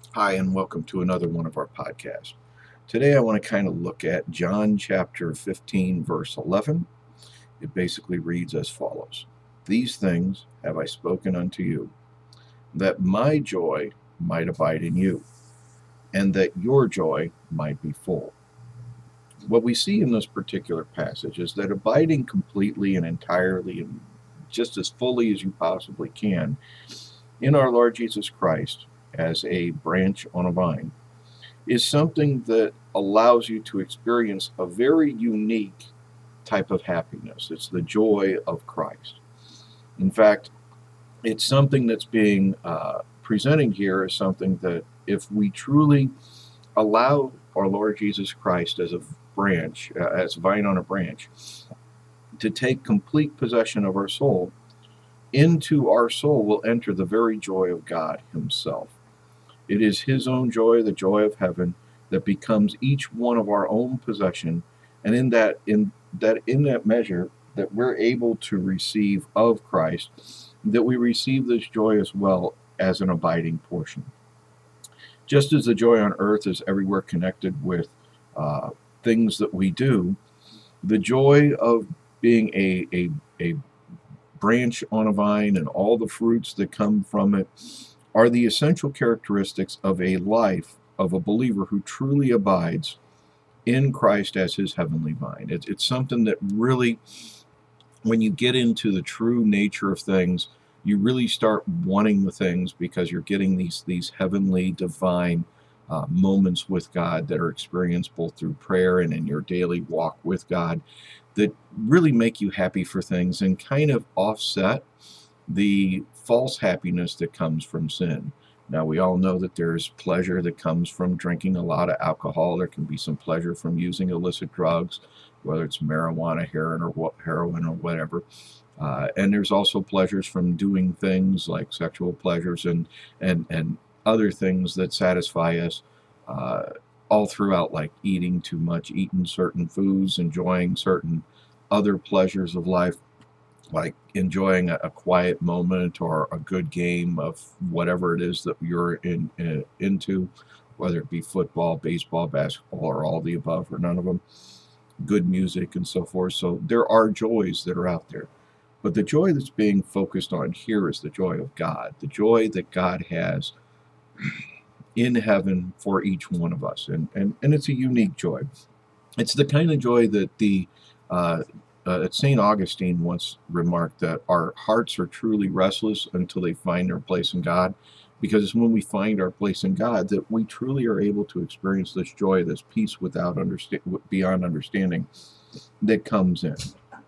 Hi, and welcome to another one of our podcasts. Today, I want to kind of look at John chapter 15, verse 11. It basically reads as follows: These things have I spoken unto you, that my joy might abide in you, and that your joy might be full. What we see in this particular passage is that abiding completely and entirely and just as fully as you possibly can in our Lord Jesus Christ as a branch on a vine is something that allows you to experience a very unique type of happiness. It's the joy of Christ. In fact, it's something that's being presenting here as something that if we truly allow our Lord Jesus Christ as a branch, as a vine on a branch, to take complete possession of our soul, into our soul will enter the very joy of God Himself. It is His own joy, the joy of heaven, that becomes each one of our own possession, and in that measure that we're able to receive of Christ, that we receive this joy as well as an abiding portion. Just as the joy on earth is everywhere connected with uh, things that we do, the joy of being a branch on a vine and all the fruits that come from it are the essential characteristics of a life of a believer who truly abides in Christ as his heavenly vine. It's something that really, when you get into the true nature of things, you really start wanting the things because you're getting these heavenly, divine moments with God that are experienced both through prayer and in your daily walk with God that really make you happy for things and kind of offset the false happiness that comes from sin. Now, we all know that there's pleasure that comes from drinking a lot of alcohol. There can be some pleasure from using illicit drugs, whether it's marijuana, heroin, or whatever. And there's also pleasures from doing things like sexual pleasures and other things that satisfy us uh, all throughout, like eating too much, eating certain foods, enjoying certain other pleasures of life, like enjoying a quiet moment or a good game of whatever it is that you're into, whether it be football, baseball, basketball, or all the above, or none of them, good music and so forth. So there are joys that are out there. But the joy that's being focused on here is the joy of God, the joy that God has in heaven for each one of us. And it's a unique joy. It's the kind of joy that uh, St. Augustine once remarked that our hearts are truly restless until they find their place in God, because it's when we find our place in God that we truly are able to experience this joy, this peace beyond understanding that comes in,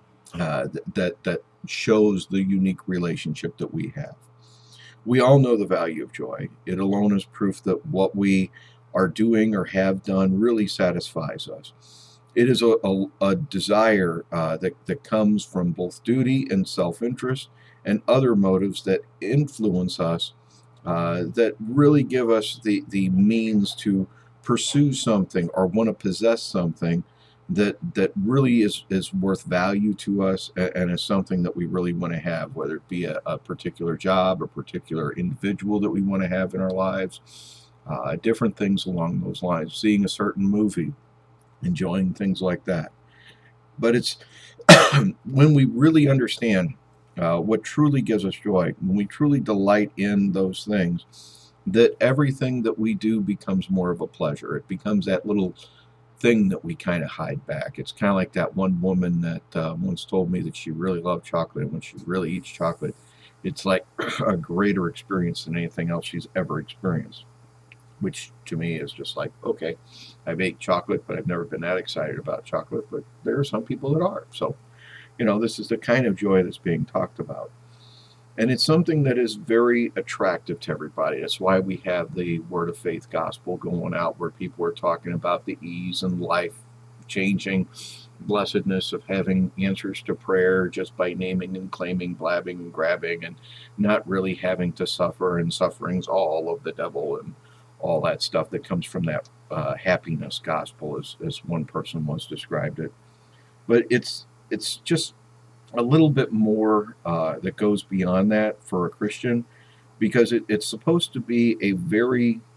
that shows the unique relationship that we have. We all know the value of joy. It alone is proof that what we are doing or have done really satisfies us. It is a desire that comes from both duty and self interest and other motives that influence us, that really give us the means to pursue something or want to possess something that really is worth value to us and is something that we really want to have, whether it be a particular job, a particular individual that we want to have in our lives, different things along those lines, seeing a certain movie, enjoying things like that. But it's when we really understand what truly gives us joy, when we truly delight in those things, that everything that we do becomes more of a pleasure. It becomes that little thing that we kind of hide back. It's kind of like that one woman that once told me that she really loved chocolate. And when she really eats chocolate, it's like a greater experience than anything else she's ever experienced, which to me is just like, okay, I've ate chocolate, but I've never been that excited about chocolate. But there are some people that are. So, this is the kind of joy that's being talked about. And it's something that is very attractive to everybody. That's why we have the Word of Faith gospel going out, where people are talking about the ease and life changing blessedness of having answers to prayer just by naming and claiming, blabbing and grabbing, and not really having to suffer. And suffering's all of the devil and all that stuff that comes from that happiness gospel, as one person once described it. But it's just a little bit more that goes beyond that for a Christian, because it's supposed to be a very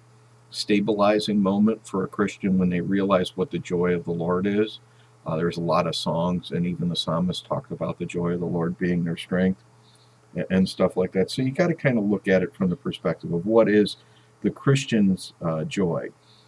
stabilizing moment for a Christian when they realize what the joy of the Lord is. There's a lot of songs, and even the psalmist talked about the joy of the Lord being their strength and stuff like that. So you got to kind of look at it from the perspective of what is the Christian's joy.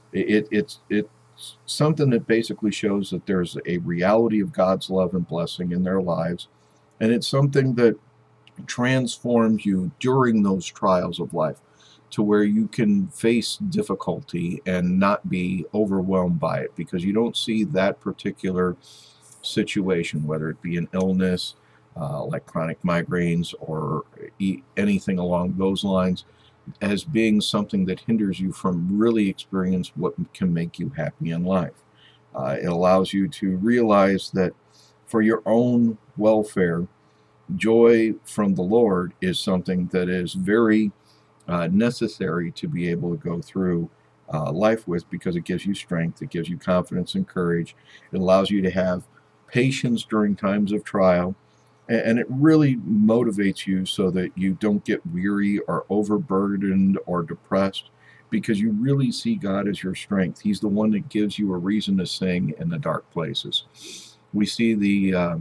It's something that basically shows that there's a reality of God's love and blessing in their lives, and it's something that transforms you during those trials of life to where you can face difficulty and not be overwhelmed by it, because you don't see that particular situation, whether it be an illness like chronic migraines or anything along those lines, as being something that hinders you from really experience what can make you happy in life. It allows you to realize that for your own welfare, joy from the Lord is something that is very necessary to be able to go through life with, because it gives you strength, it gives you confidence and courage, it allows you to have patience during times of trial, and it really motivates you so that you don't get weary or overburdened or depressed, because you really see God as your strength. He's the one that gives you a reason to sing in the dark places. We see the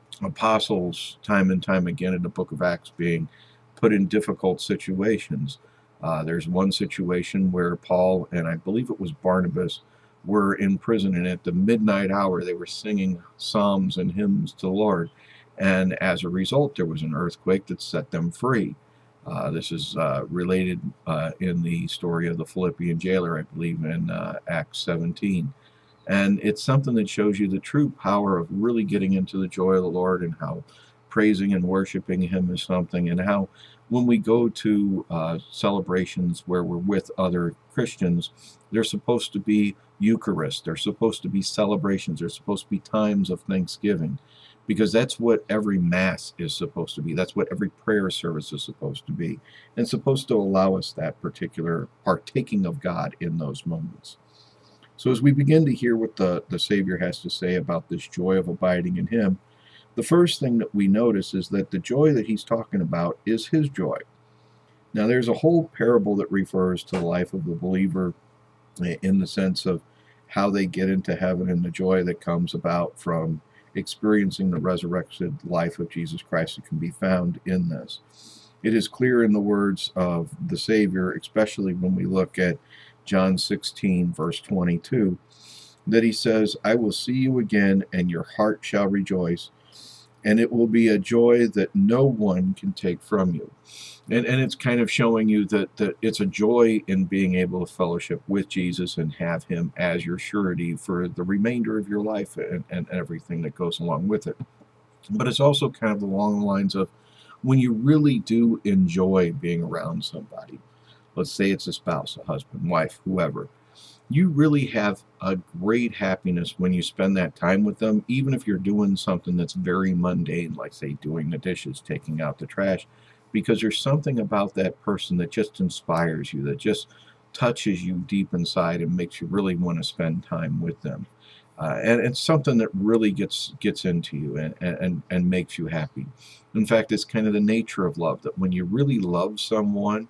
apostles time and time again in the book of Acts being put in difficult situations. There's one situation where Paul, and I believe it was Barnabas, were in prison, and at the midnight hour they were singing psalms and hymns to the Lord, and as a result there was an earthquake that set them free. This is related in the story of the Philippian jailer, I believe, in Acts 17. And it's something that shows you the true power of really getting into the joy of the Lord, and how praising and worshiping Him is something, and how when we go to celebrations where we're with other Christians, they're supposed to be Eucharist, they're supposed to be celebrations, they're supposed to be times of thanksgiving, because that's what every Mass is supposed to be. That's what every prayer service is supposed to be, and it's supposed to allow us that particular partaking of God in those moments. So as we begin to hear what the Savior has to say about this joy of abiding in Him, the first thing that we notice is that the joy that He's talking about is His joy. Now, there's a whole parable that refers to the life of the believer in the sense of how they get into heaven and the joy that comes about from experiencing the resurrected life of Jesus Christ that can be found in this. It is clear in the words of the Savior, especially when we look at John 16, verse 22, that He says, "I will see you again, and your heart shall rejoice, and it will be a joy that no one can take from you." And it's kind of showing you that it's a joy in being able to fellowship with Jesus and have Him as your surety for the remainder of your life and everything that goes along with it. But it's also kind of along the lines of when you really do enjoy being around somebody. Let's say it's a spouse, a husband, wife, whoever. You really have a great happiness when you spend that time with them, even if you're doing something that's very mundane, like, say, doing the dishes, taking out the trash, because there's something about that person that just inspires you, that just touches you deep inside and makes you really want to spend time with them. And it's something that really gets into you and makes you happy. In fact, it's kind of the nature of love, that when you really love someone,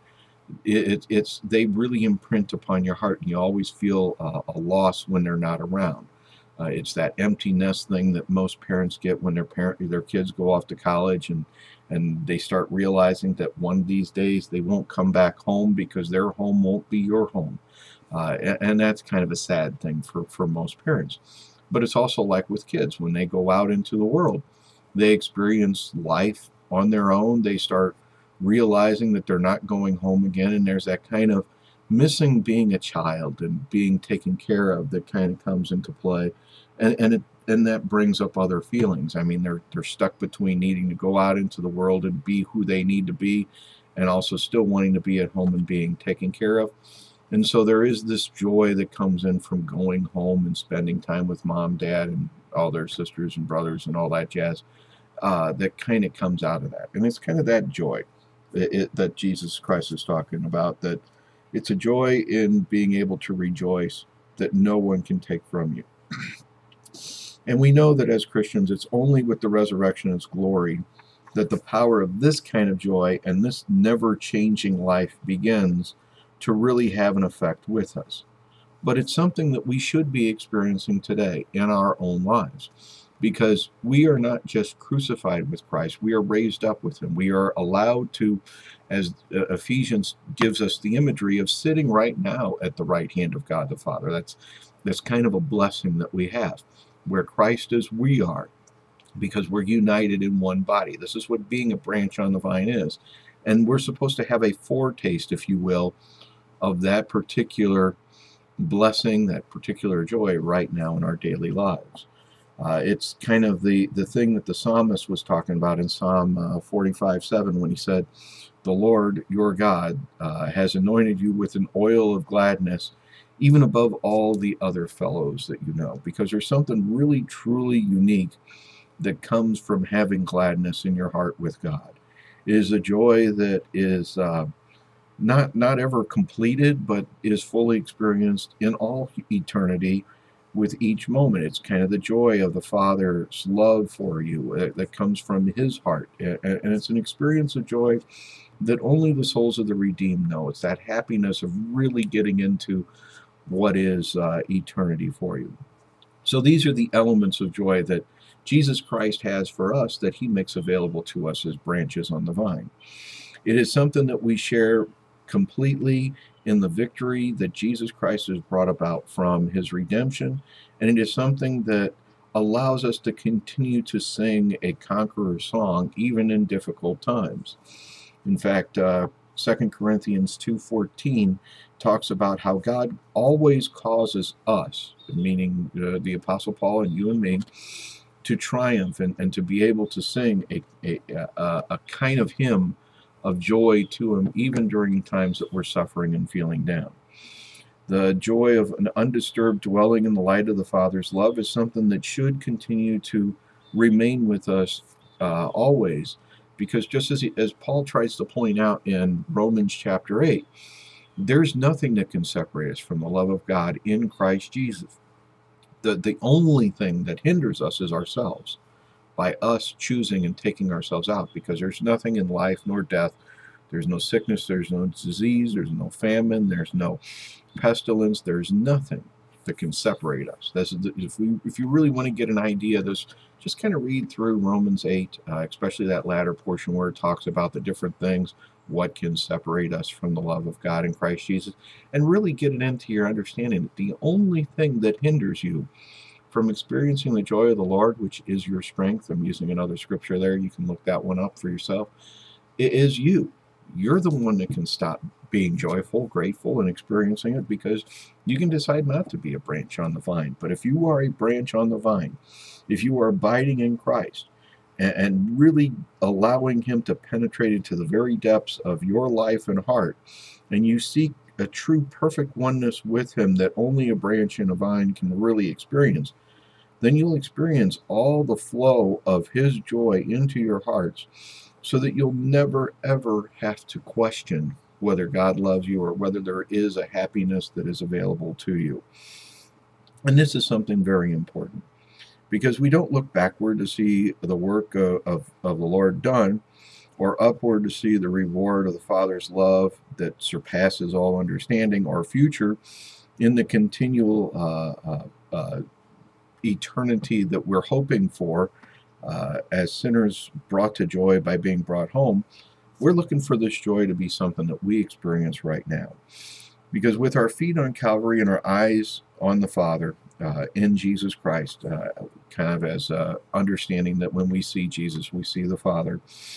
it's they really imprint upon your heart, and you always feel a loss when they're not around. It's that empty nest thing that most parents get when their kids go off to college, and they start realizing that one of these days they won't come back home because their home won't be your home. And that's kind of a sad thing for most parents. But it's also like with kids, when they go out into the world, they experience life on their own. They start realizing that they're not going home again, and there's that kind of missing being a child and being taken care of that kind of comes into play, and that brings up other feelings. I mean, they're stuck between needing to go out into the world and be who they need to be, and also still wanting to be at home and being taken care of. And so there is this joy that comes in from going home and spending time with mom, dad, and all their sisters and brothers and all that jazz, that kind of comes out of that. And it's kind of that joy that Jesus Christ is talking about, that it's a joy in being able to rejoice that no one can take from you. And we know that as Christians, it's only with the resurrection and its glory that the power of this kind of joy and this never-changing life begins, to really have an effect with us. But it's something that we should be experiencing today in our own lives, because we are not just crucified with Christ, we are raised up with him. We are allowed to, as Ephesians gives us the imagery of sitting right now at the right hand of God the Father. That's kind of a blessing that we have. Where Christ is, we are, because we're united in one body. This is what being a branch on the vine is. And we're supposed to have a foretaste, if you will, of that particular blessing, that particular joy right now in our daily lives. It's kind of the thing that the psalmist was talking about in Psalm 45:7 when he said, "The Lord your God has anointed you with an oil of gladness, even above all the other fellows that you know," because there's something really, truly unique that comes from having gladness in your heart with God. It is a joy that is not ever completed, but is fully experienced in all eternity with each moment. It's kind of the joy of the Father's love for you that comes from his heart. And it's an experience of joy that only the souls of the redeemed know. It's that happiness of really getting into what is eternity for you. So these are the elements of joy that Jesus Christ has for us, that he makes available to us as branches on the vine. It is something that we share completely in the victory that Jesus Christ has brought about from his redemption, and it is something that allows us to continue to sing a conqueror's song even in difficult times. In fact, 2 Corinthians 2:14 talks about how God always causes us, meaning the Apostle Paul and you and me, to triumph and to be able to sing a kind of hymn of joy to him, even during times that we're suffering and feeling down. The joy of an undisturbed dwelling in the light of the Father's love is something that should continue to remain with us always, because just as Paul tries to point out in Romans chapter 8, there's nothing that can separate us from the love of God in Christ Jesus. The only thing that hinders us is ourselves, by us choosing and taking ourselves out, because there's nothing in life nor death. There's no sickness, there's no disease, there's no famine, there's no pestilence, there's nothing that can separate us. If you really want to get an idea of this, just kind of read through Romans 8, especially that latter portion where it talks about the different things, what can separate us from the love of God in Christ Jesus, and really get it into your understanding that the only thing that hinders you from experiencing the joy of the Lord, which is your strength — I'm using another scripture there, you can look that one up for yourself — it is you. You're the one that can stop being joyful, grateful, and experiencing it, because you can decide not to be a branch on the vine. But if you are a branch on the vine, if you are abiding in Christ and really allowing him to penetrate into the very depths of your life and heart, and you seek a true perfect oneness with him that only a branch in a vine can really experience, then you'll experience all the flow of his joy into your hearts, so that you'll never ever have to question whether God loves you or whether there is a happiness that is available to you. And this is something very important, because we don't look backward to see the work of the Lord done, or upward to see the reward of the Father's love that surpasses all understanding, or future in the continual eternity that we're hoping for as sinners brought to joy by being brought home. We're looking for this joy to be something that we experience right now. Because with our feet on Calvary and our eyes on the Father in Jesus Christ, kind of as understanding that when we see Jesus, we see the Father,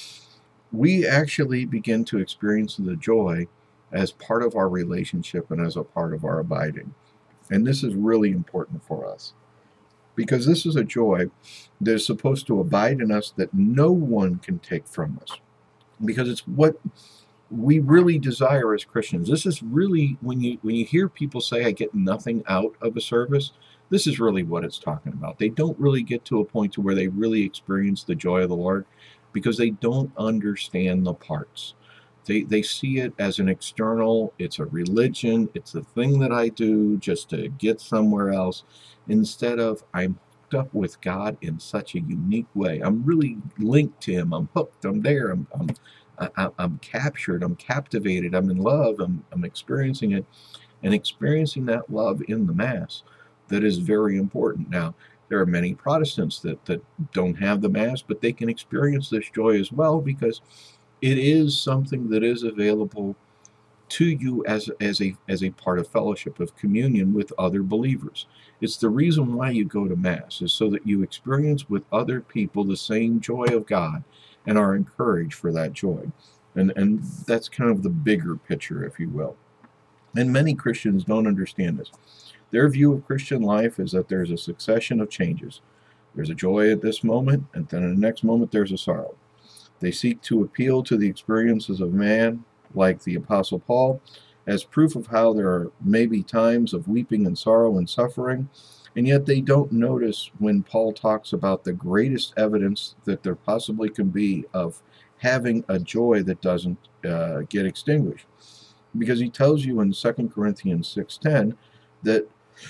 we actually begin to experience the joy as part of our relationship and as a part of our abiding. And this is really important for us, because this is a joy that is supposed to abide in us, that no one can take from us, because it's what we really desire as Christians. This is really, when you hear people say, I get nothing out of a service, this is really what it's talking about. They don't really get to a point to where they really experience the joy of the Lord, because they don't understand the parts. They see it as an external, it's a religion, it's a thing that I do just to get somewhere else, instead of I'm hooked up with God in such a unique way. I'm really linked to him. I'm hooked. I'm there. I'm captured, I'm captivated, I'm in love, I'm experiencing it, and experiencing that love in the Mass, that is very important. Now, there are many Protestants that don't have the Mass, but they can experience this joy as well, because it is something that is available to you as a part of fellowship, of communion with other believers. It's the reason why you go to Mass, is so that you experience with other people the same joy of God and are encouraged for that joy. And that's kind of the bigger picture, if you will. And many Christians don't understand this. Their view of Christian life is that there's a succession of changes. There's a joy at this moment, and then in the next moment there's a sorrow. They seek to appeal to the experiences of man, like the Apostle Paul, as proof of how there may be times of weeping and sorrow and suffering, and yet they don't notice when Paul talks about the greatest evidence that there possibly can be of having a joy that doesn't get extinguished. Because he tells you in 2 Corinthians 6:10 that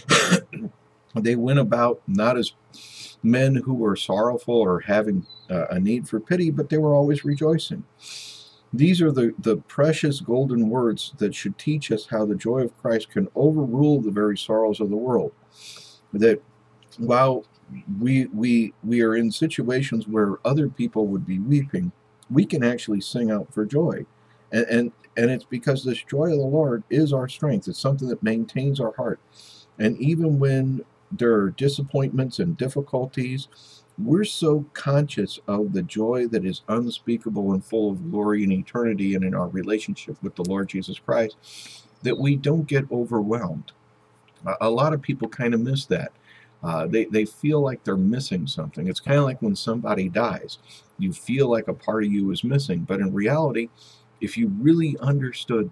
they went about not as men who were sorrowful or having a need for pity, but they were always rejoicing. These are the precious golden words that should teach us how the joy of Christ can overrule the very sorrows of the world. That while we are in situations where other people would be weeping, we can actually sing out for joy. And it's because this joy of the Lord is our strength. It's something that maintains our heart. And even when there are disappointments and difficulties, we're so conscious of the joy that is unspeakable and full of glory and eternity and in our relationship with the Lord Jesus Christ, that we don't get overwhelmed. A lot of people kind of miss that. They feel like they're missing something. It's kind of like when somebody dies. You feel like a part of you is missing. But in reality, if you really understood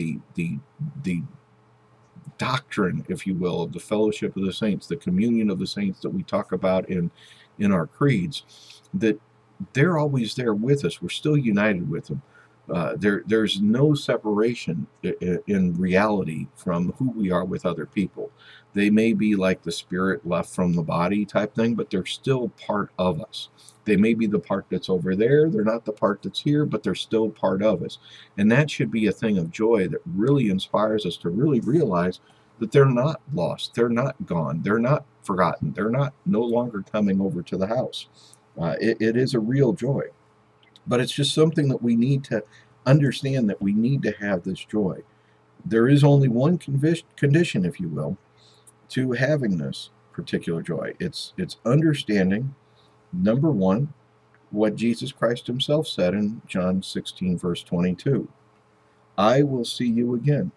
the doctrine, if you will, of the fellowship of the saints, the communion of the saints that we talk about in our creeds, that they're always there with us. We're still united with them. There's no separation in reality from who we are with other people. They may be like the spirit left from the body type thing, but they're still part of us. They may be the part that's over there. They're not the part that's here, but they're still part of us. And that should be a thing of joy that really inspires us to really realize that they're not lost. They're not gone. They're not forgotten. They're not no longer coming over to the house. It is a real joy. But it's just something that we need to understand, that we need to have this joy. There is only one condition, if you will, to having this particular joy. It's understanding, number one, what Jesus Christ himself said in John 16, verse 22. I will see you again.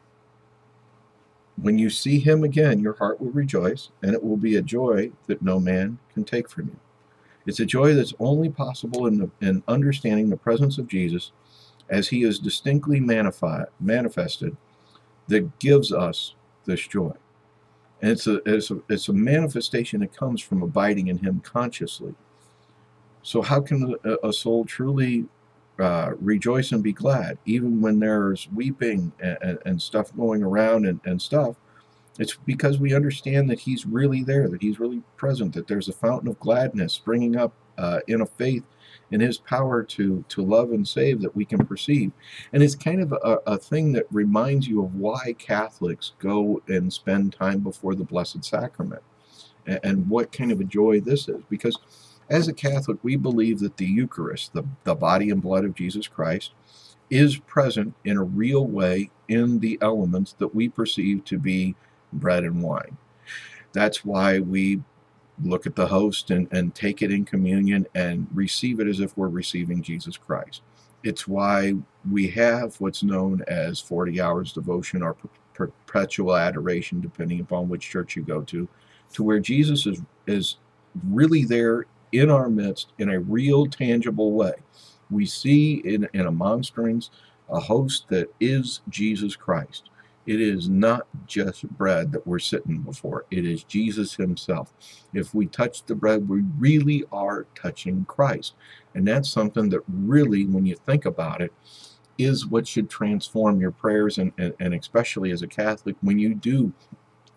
When you see him again, your heart will rejoice, and it will be a joy that no man can take from you. It's a joy that's only possible in understanding the presence of Jesus as he is distinctly manifested, that gives us this joy. And it's a manifestation that comes from abiding in him consciously. So how can a soul truly rejoice and be glad, even when there's weeping and stuff going around and stuff? It's because we understand that he's really there, that he's really present, that there's a fountain of gladness springing up in a faith in his power to love and save that we can perceive. And it's kind of a thing that reminds you of why Catholics go and spend time before the Blessed Sacrament, and what kind of a joy this is. Because as a Catholic, we believe that the Eucharist, the body and blood of Jesus Christ, is present in a real way in the elements that we perceive to be bread and wine. That's why we look at the host and take it in communion and receive it as if we're receiving Jesus Christ. It's why we have what's known as 40 hours devotion or perpetual adoration, depending upon which church you go to where Jesus is really there in our midst in a real, tangible way. We see in a monstrance a host that is Jesus Christ. It is not just bread that we're sitting before. It is Jesus himself. If we touch the bread, we really are touching Christ. And that's something that really, when you think about it, is what should transform your prayers, and especially as a Catholic, when you do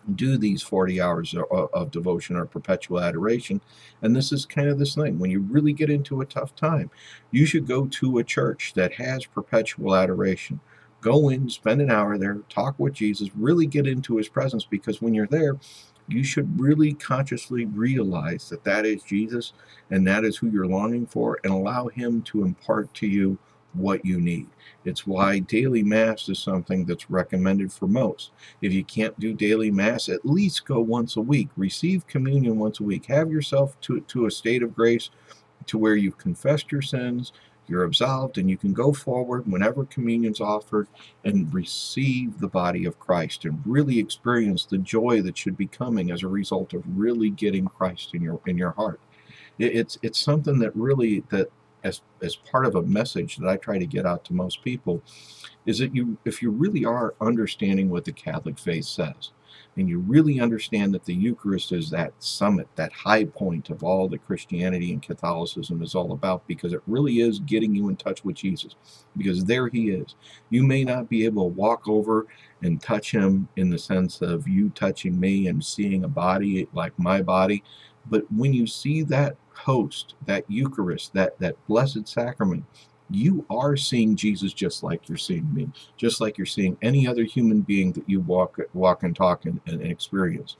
do these 40 hours of devotion or perpetual adoration. And this is kind of this thing. When you really get into a tough time, you should go to a church that has perpetual adoration. Go in, spend an hour there, talk with Jesus, really get into his presence, because when you're there, you should really consciously realize that that is Jesus and that is who you're longing for, and allow him to impart to you what you need. It's why daily mass is something that's recommended for most. If you can't do daily mass, at least go once a week. Receive communion once a week. Have yourself to a state of grace to where you've confessed your sins, you're absolved, and you can go forward whenever communion's offered and receive the body of Christ and really experience the joy that should be coming as a result of really getting Christ in your heart. It's something that really, that as part of a message that I try to get out to most people, is that if you really are understanding what the Catholic faith says, and you really understand that the Eucharist is that summit, that high point of all that Christianity and Catholicism is all about, because it really is getting you in touch with Jesus, because there he is. You may not be able to walk over and touch him in the sense of you touching me and seeing a body like my body, but when you see that host, that Eucharist, that blessed sacrament, you are seeing Jesus just like you're seeing me, just like you're seeing any other human being that you walk and talk and experience.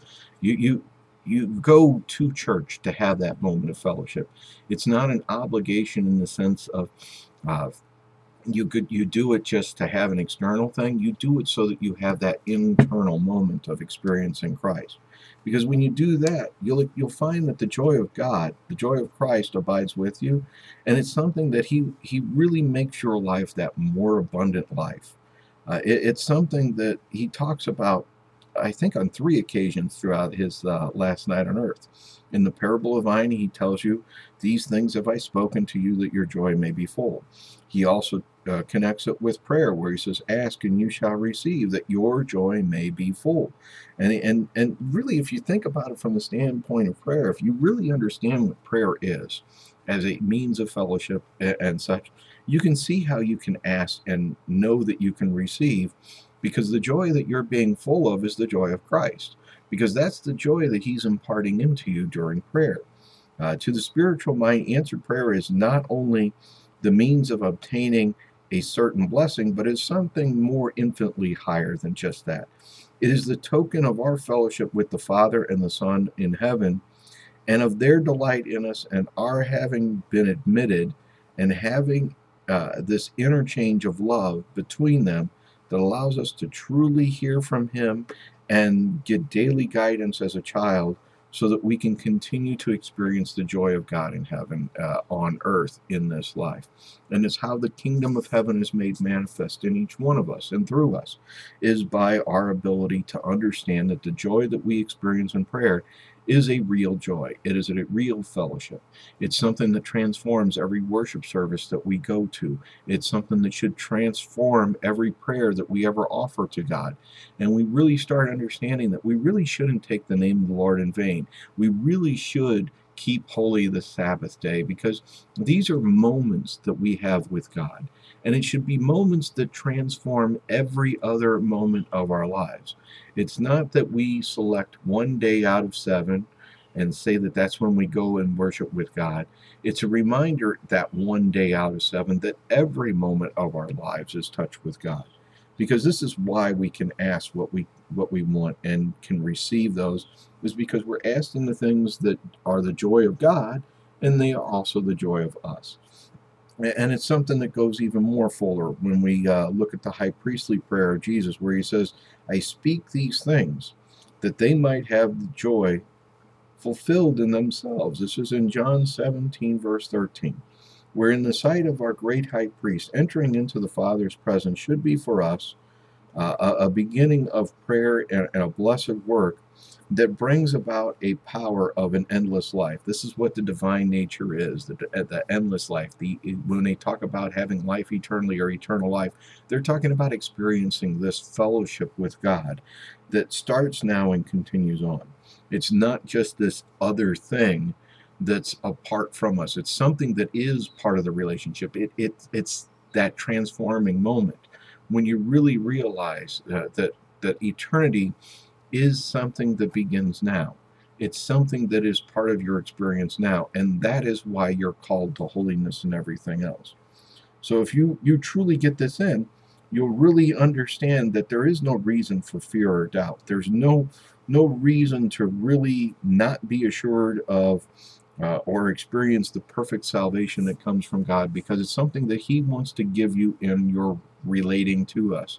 You go to church to have that moment of fellowship. It's not an obligation in the sense of uh, you do it just to have an external thing. You do it so that you have that internal moment of experiencing Christ. Because when you do that, you'll find that the joy of God, the joy of Christ, abides with you, and it's something that he really makes your life that more abundant life. It's something that he talks about, I think, on 3 occasions throughout his last night on earth. In the parable of wine, he tells you, "These things have I spoken to you, that your joy may be full." He also connects it with prayer, where he says, "Ask and you shall receive, that your joy may be full." And really, if you think about it from the standpoint of prayer, if you really understand what prayer is as a means of fellowship and such, you can see how you can ask and know that you can receive, because the joy that you're being full of is the joy of Christ, because that's the joy that he's imparting into you during prayer. To the spiritual mind, answered prayer is not only the means of obtaining a certain blessing, but is something more infinitely higher than just that. It is the token of our fellowship with the Father and the Son in heaven, and of their delight in us, and our having been admitted and having this interchange of love between them, that allows us to truly hear from him and get daily guidance as a child, so that we can continue to experience the joy of God in heaven, on earth in this life. And it's how the kingdom of heaven is made manifest in each one of us and through us, is by our ability to understand that the joy that we experience in prayer is a real joy. It is a real fellowship. It's something that transforms every worship service that we go to. It's something that should transform every prayer that we ever offer to God. And we really start understanding that we really shouldn't take the name of the Lord in vain. We really should keep holy the Sabbath day, because these are moments that we have with God. And it should be moments that transform every other moment of our lives. It's not that we select one day out of 7 and say that that's when we go and worship with God. It's a reminder that one day out of 7, that every moment of our lives is touched with God. Because this is why we can ask what we want and can receive those, is because we're asking the things that are the joy of God, and they are also the joy of us. And it's something that goes even more fuller when we look at the high priestly prayer of Jesus, where he says, "I speak these things that they might have the joy fulfilled in themselves." This is in John 17, verse 13. Where in the sight of our great high priest, entering into the Father's presence should be for us a beginning of prayer and a blessed work that brings about a power of an endless life. This is what the divine nature is, the endless life. When they talk about having life eternally or eternal life, they're talking about experiencing this fellowship with God that starts now and continues on. It's not just this other thing that's apart from us. It's something that is part of the relationship. It's that transforming moment when you really realize that eternity is something that begins now. It's something that is part of your experience now, and that is why you're called to holiness and everything else. So if you truly get this in, you'll really understand that there is no reason for fear or doubt. There's no reason to really not be assured of or experience the perfect salvation that comes from God, because it's something that He wants to give you in your relating to us,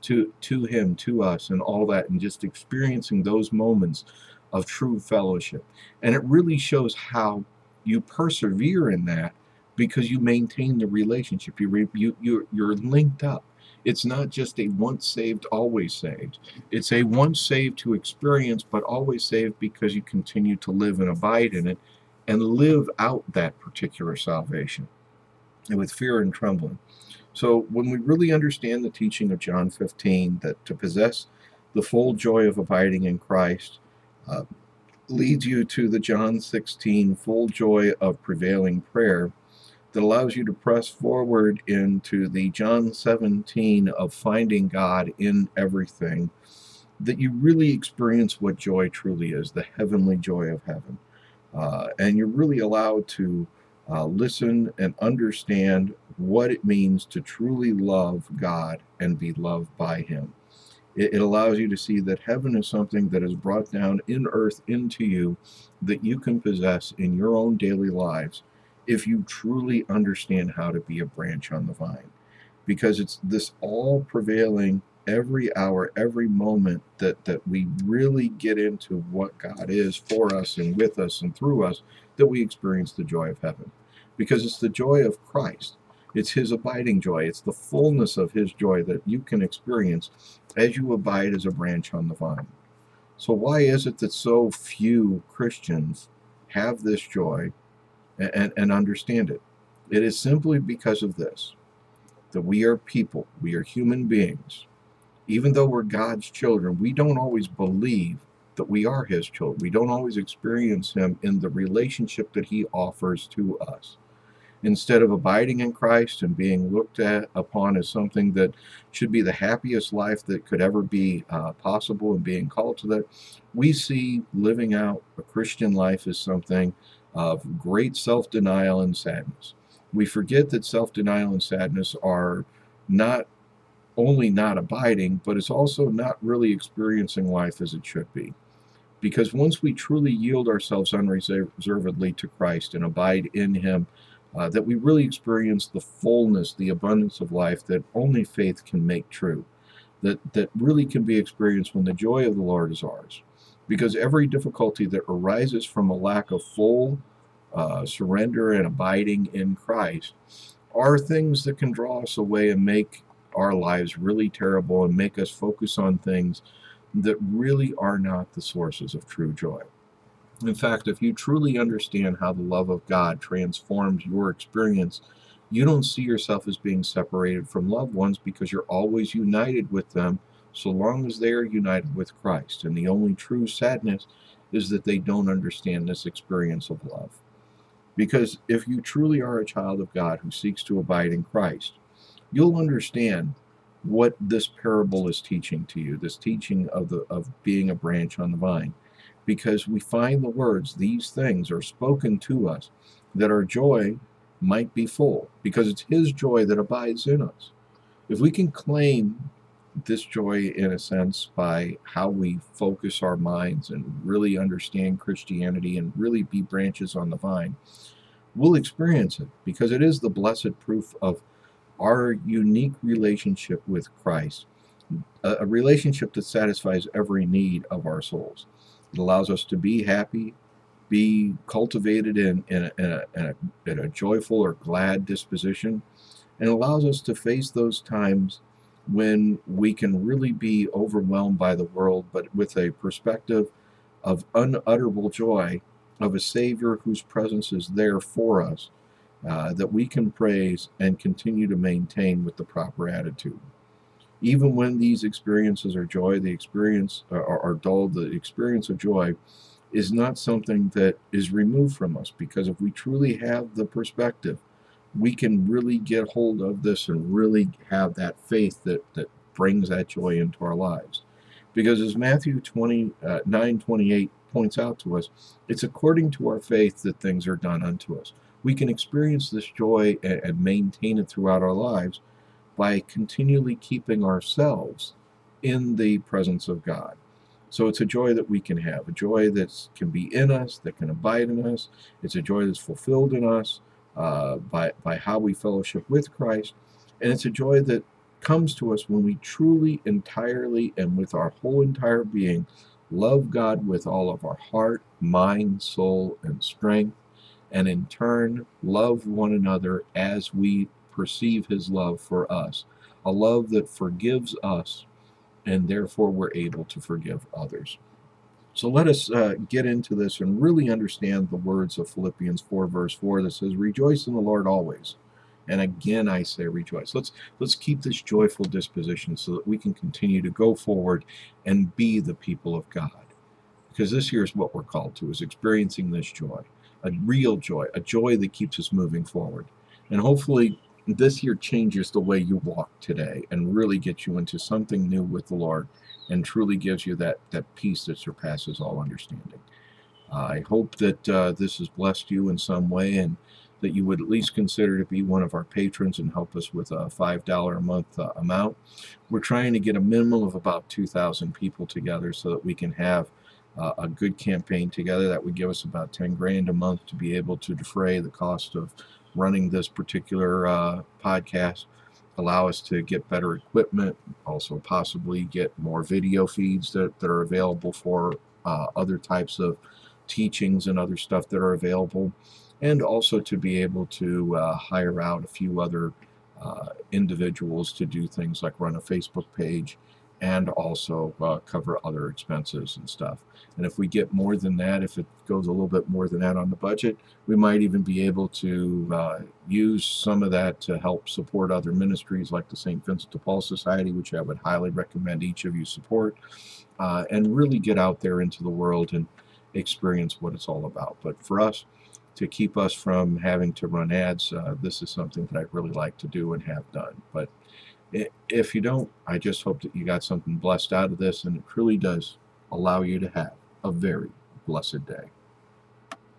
to Him, to us, and all that, and just experiencing those moments of true fellowship. And it really shows how you persevere in that, because you maintain the relationship. You're linked up. It's not just a once saved, always saved. It's a once saved to experience, but always saved because you continue to live and abide in it and live out that particular salvation and with fear and trembling. So when we really understand the teaching of John 15, that to possess the full joy of abiding in Christ uh, leads you to the John 16 full joy of prevailing prayer, that allows you to press forward into the John 17 of finding God in everything, that you really experience what joy truly is, the heavenly joy of heaven. And you're really allowed to listen and understand what it means to truly love God and be loved by Him. It allows you to see that heaven is something that is brought down in earth into you, that you can possess in your own daily lives if you truly understand how to be a branch on the vine. Because it's this all prevailing every hour, every moment, that we really get into what God is for us and with us and through us, that we experience the joy of heaven. Because it's the joy of Christ. It's His abiding joy. It's the fullness of His joy that you can experience as you abide as a branch on the vine. So why is it that so few Christians have this joy and understand it? It is simply because of this, that we are people, we are human beings. Even though we're God's children, we don't always believe that we are His children. We don't always experience Him in the relationship that He offers to us. Instead of abiding in Christ and being looked at upon as something that should be the happiest life that could ever be possible, and being called to that, we see living out a Christian life as something of great self-denial and sadness. We forget that self-denial and sadness are not only not abiding, but it's also not really experiencing life as it should be. Because once we truly yield ourselves unreservedly to Christ and abide in Him, that we really experience the fullness, the abundance of life that only faith can make true, that really can be experienced when the joy of the Lord is ours. Because every difficulty that arises from a lack of full surrender and abiding in Christ are things that can draw us away and make our lives really terrible and make us focus on things that really are not the sources of true joy. In fact, if you truly understand how the love of God transforms your experience, you don't see yourself as being separated from loved ones, because you're always united with them so long as they are united with Christ. And the only true sadness is that they don't understand this experience of love. Because if you truly are a child of God who seeks to abide in Christ, you'll understand what this parable is teaching to you, this teaching of being a branch on the vine. Because we find the words, these things are spoken to us, that our joy might be full, because it's His joy that abides in us. If we can claim this joy, in a sense, by how we focus our minds and really understand Christianity and really be branches on the vine, we'll experience it, because it is the blessed proof of our unique relationship with Christ, a relationship that satisfies every need of our souls. It allows us to be happy, be cultivated in a joyful or glad disposition, and allows us to face those times when we can really be overwhelmed by the world, but with a perspective of unutterable joy of a Savior whose presence is there for us, that we can praise and continue to maintain with the proper attitude. Even when these experiences are joy, the experience are dull, the experience of joy is not something that is removed from us, because if we truly have the perspective, we can really get hold of this and really have that faith that brings that joy into our lives. Because as Matthew 9:28 points out to us, it's according to our faith that things are done unto us. We can experience this joy and maintain it throughout our lives by continually keeping ourselves in the presence of God. So it's a joy that we can have, a joy that can be in us, that can abide in us. It's a joy that's fulfilled in us by how we fellowship with Christ. And it's a joy that comes to us when we truly, entirely, and with our whole entire being love God with all of our heart, mind, soul, and strength, and in turn love one another as we perceive his love for us, a love that forgives us, and therefore we're able to forgive others. So let us get into this and really understand the words of Philippians 4, verse 4 that says, "Rejoice in the Lord always." And again, I say rejoice. Let's keep this joyful disposition so that we can continue to go forward and be the people of God. Because this here is what we're called to, is experiencing this joy, a real joy, a joy that keeps us moving forward. And hopefully this year changes the way you walk today and really gets you into something new with the Lord and truly gives you that peace that surpasses all understanding. I hope that this has blessed you in some way, and that you would at least consider to be one of our patrons and help us with a $5 a month amount. We're trying to get a minimum of about 2,000 people together so that we can have a good campaign together that would give us about 10 grand a month to be able to defray the cost of running this particular podcast, allow us to get better equipment, also possibly get more video feeds that are available for other types of teachings and other stuff that are available, and also to be able to hire out a few other individuals to do things like run a Facebook page and also cover other expenses and stuff. And if we get more than that, if it goes a little bit more than that on the budget, we might even be able to use some of that to help support other ministries like the St. Vincent de Paul Society, which I would highly recommend each of you support, and really get out there into the world and experience what it's all about. But for us, to keep us from having to run ads, this is something that I'd really like to do and have done. But if you don't, I just hope that you got something blessed out of this, and it truly does allow you to have a very blessed day.